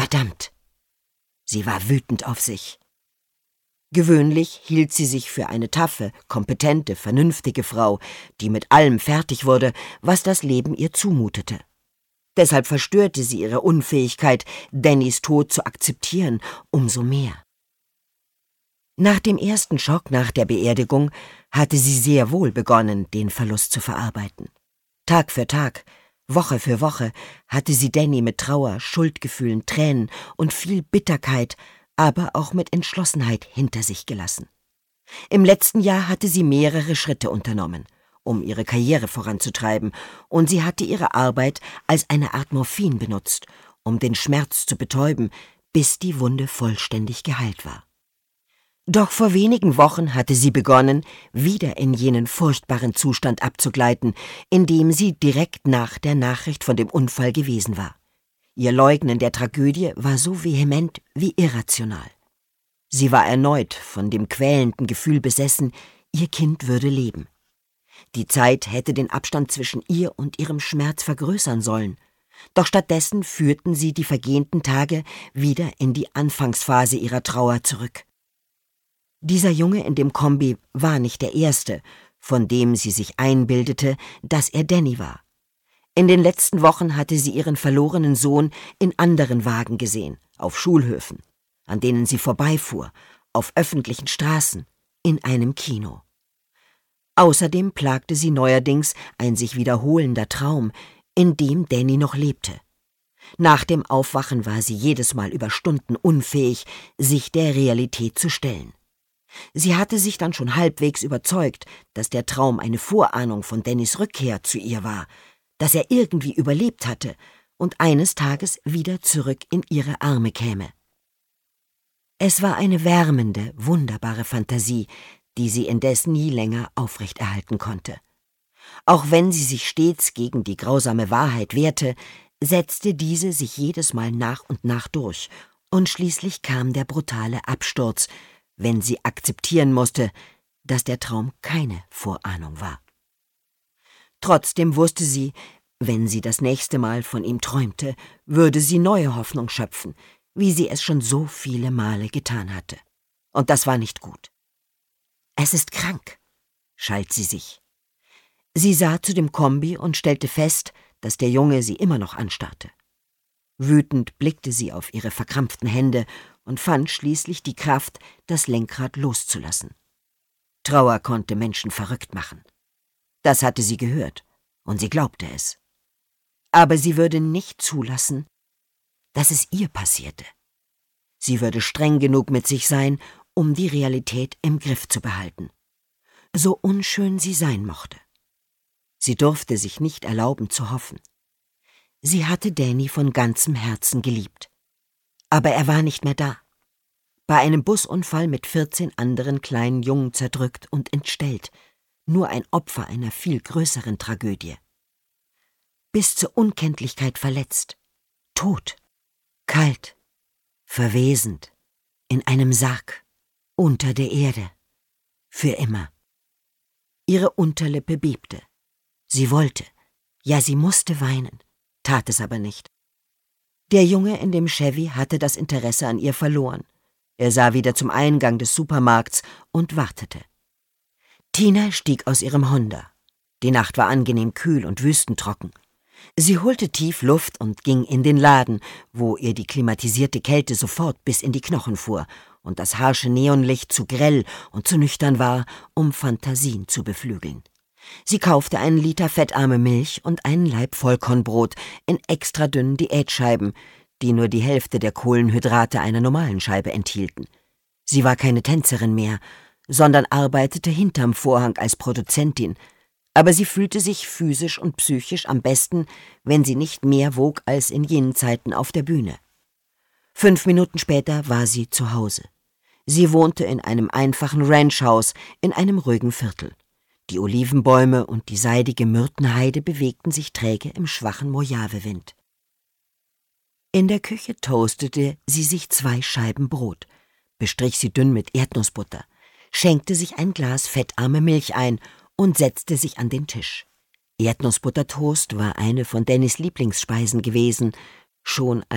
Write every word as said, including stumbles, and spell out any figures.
Verdammt! Sie war wütend auf sich. Gewöhnlich hielt sie sich für eine taffe, kompetente, vernünftige Frau, die mit allem fertig wurde, was das Leben ihr zumutete. Deshalb verstörte sie ihre Unfähigkeit, Dannys Tod zu akzeptieren, umso mehr. Nach dem ersten Schock nach der Beerdigung hatte sie sehr wohl begonnen, den Verlust zu verarbeiten. Tag für Tag, Woche für Woche hatte sie Danny mit Trauer, Schuldgefühlen, Tränen und viel Bitterkeit, aber auch mit Entschlossenheit hinter sich gelassen. Im letzten Jahr hatte sie mehrere Schritte unternommen, um ihre Karriere voranzutreiben, und sie hatte ihre Arbeit als eine Art Morphin benutzt, um den Schmerz zu betäuben, bis die Wunde vollständig geheilt war. Doch vor wenigen Wochen hatte sie begonnen, wieder in jenen furchtbaren Zustand abzugleiten, in dem sie direkt nach der Nachricht von dem Unfall gewesen war. Ihr Leugnen der Tragödie war so vehement wie irrational. Sie war erneut von dem quälenden Gefühl besessen, ihr Kind würde leben. Die Zeit hätte den Abstand zwischen ihr und ihrem Schmerz vergrößern sollen, doch stattdessen führten sie die vergehenden Tage wieder in die Anfangsphase ihrer Trauer zurück. Dieser Junge in dem Kombi war nicht der erste, von dem sie sich einbildete, dass er Danny war. In den letzten Wochen hatte sie ihren verlorenen Sohn in anderen Wagen gesehen, auf Schulhöfen, an denen sie vorbeifuhr, auf öffentlichen Straßen, in einem Kino. Außerdem plagte sie neuerdings ein sich wiederholender Traum, in dem Danny noch lebte. Nach dem Aufwachen war sie jedes Mal über Stunden unfähig, sich der Realität zu stellen. Sie hatte sich dann schon halbwegs überzeugt, dass der Traum eine Vorahnung von Dannys Rückkehr zu ihr war, dass er irgendwie überlebt hatte und eines Tages wieder zurück in ihre Arme käme. Es war eine wärmende, wunderbare Fantasie, die sie indes nie länger aufrechterhalten konnte. Auch wenn sie sich stets gegen die grausame Wahrheit wehrte, setzte diese sich jedes Mal nach und nach durch, und schließlich kam der brutale Absturz, wenn sie akzeptieren musste, dass der Traum keine Vorahnung war. Trotzdem wusste sie, wenn sie das nächste Mal von ihm träumte, würde sie neue Hoffnung schöpfen, wie sie es schon so viele Male getan hatte. Und das war nicht gut. »Es ist krank«, schalt sie sich. Sie sah zu dem Kombi und stellte fest, dass der Junge sie immer noch anstarrte. Wütend blickte sie auf ihre verkrampften Hände und fand schließlich die Kraft, das Lenkrad loszulassen. Trauer konnte Menschen verrückt machen. Das hatte sie gehört, und sie glaubte es. Aber sie würde nicht zulassen, dass es ihr passierte. Sie würde streng genug mit sich sein, um die Realität im Griff zu behalten, so unschön sie sein mochte. Sie durfte sich nicht erlauben zu hoffen. Sie hatte Danny von ganzem Herzen geliebt. Aber er war nicht mehr da. Bei einem Busunfall mit vierzehn anderen kleinen Jungen zerdrückt und entstellt, nur ein Opfer einer viel größeren Tragödie. Bis zur Unkenntlichkeit verletzt, tot, kalt, verwesend, in einem Sarg, unter der Erde, für immer. Ihre Unterlippe bebte. Sie wollte, ja sie musste weinen, tat es aber nicht. Der Junge in dem Chevy hatte das Interesse an ihr verloren. Er sah wieder zum Eingang des Supermarkts und wartete. Tina stieg aus ihrem Honda. Die Nacht war angenehm kühl und wüstentrocken. Sie holte tief Luft und ging in den Laden, wo ihr die klimatisierte Kälte sofort bis in die Knochen fuhr und das harsche Neonlicht zu grell und zu nüchtern war, um Fantasien zu beflügeln. Sie kaufte einen Liter fettarme Milch und einen Laib Vollkornbrot in extra dünnen Diätscheiben, die nur die Hälfte der Kohlenhydrate einer normalen Scheibe enthielten. Sie war keine Tänzerin mehr, sondern arbeitete hinterm Vorhang als Produzentin, aber sie fühlte sich physisch und psychisch am besten, wenn sie nicht mehr wog als in jenen Zeiten auf der Bühne. Fünf Minuten später war sie zu Hause. Sie wohnte in einem einfachen Ranchhaus in einem ruhigen Viertel. Die Olivenbäume und die seidige Myrtenheide bewegten sich träge im schwachen Mojavewind. In der Küche toastete sie sich zwei Scheiben Brot, bestrich sie dünn mit Erdnussbutter, schenkte sich ein Glas fettarme Milch ein und setzte sich an den Tisch. Erdnussbuttertoast war eine von Dannys Lieblingsspeisen gewesen, schon